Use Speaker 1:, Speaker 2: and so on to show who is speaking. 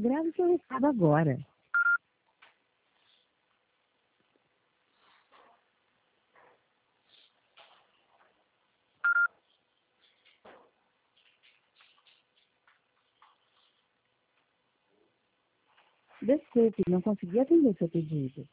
Speaker 1: Grave seu recado agora. Desculpe, não consegui atender seu pedido.